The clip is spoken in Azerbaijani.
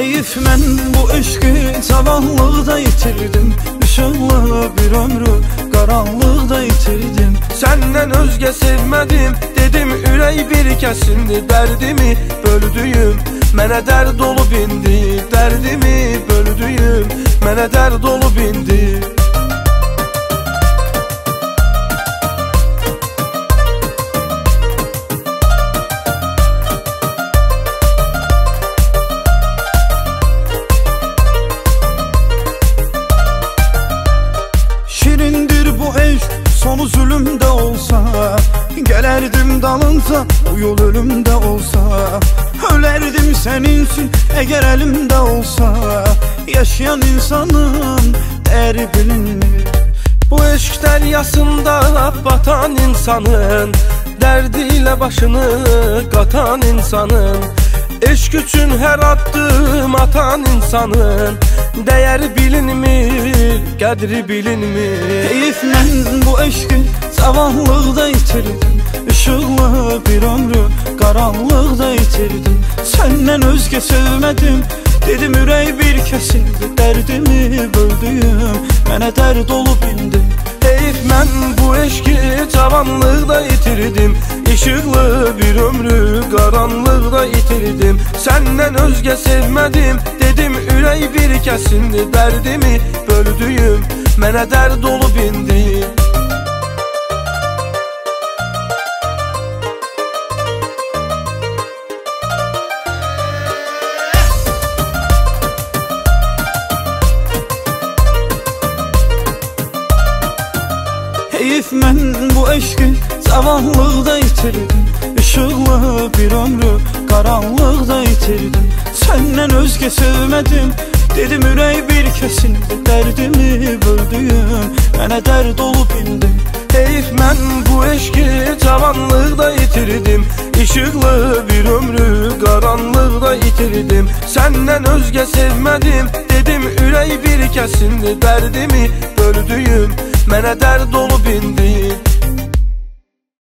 Heyif mən bu eşqi cavanlıqda itirdim, Işıqlı bir ömrü qaranlıqda itirdim. Səndən özgə sevmədim, dedim ürək bir kəsindi. Dərdimi böldüyüm, mənə dərd olub indi. Dərdimi böldüyüm, mənə dərd olub indi. Şirindir bu eşq, sonu zulümdə olsa, gələrdim dalınca, bu yol ölümdə olsa. Ölərdim sənin üçün, əgər əlimdə olsa. Yaşayan insanın dəyəri bilinmir. Bu eşq dəryasında batan insanın, dərdi ilə başını qatan insanın, eşq üçün hər addım atan insanın dəyəri bilinmir, qədri bilinmir. Heyif mən bu eşqi cavanlıqda itirdim, Işıqlı bir ömrü qaranlıqda itirdim. Səndən özgə sevmədim, dedim ürək bir kəsildi. Dərdimi böldüyüm, mənə dərd olub indi. Heyif mən bu eşqi cavanlıqda itirdim, Işıqlı bir ömrü qaranlıqda itirdim. Səndən özgə sevmədim, dedim ürək bir kəsindi. Dərdimi böldüyüm, mənə dərd olub indi. Heyif mən bu eşqi cavanlıqda itirdim, Işıqlı bir ömrü qaranlıqda itirdim. Səndən özgə sevmədim, dedim ürək bir kəsildi. Dərdimi böldüyüm, mənə dərd olub indi. Heyif mən bu eşqi cavanlıqda itirdim, Işıqlı bir ömrü qaranlıqda itirdim. Səndən özgə sevmədim, dedim ürək bir kəsindi. Dərdimi böldüyüm, mənə dərd olub indi.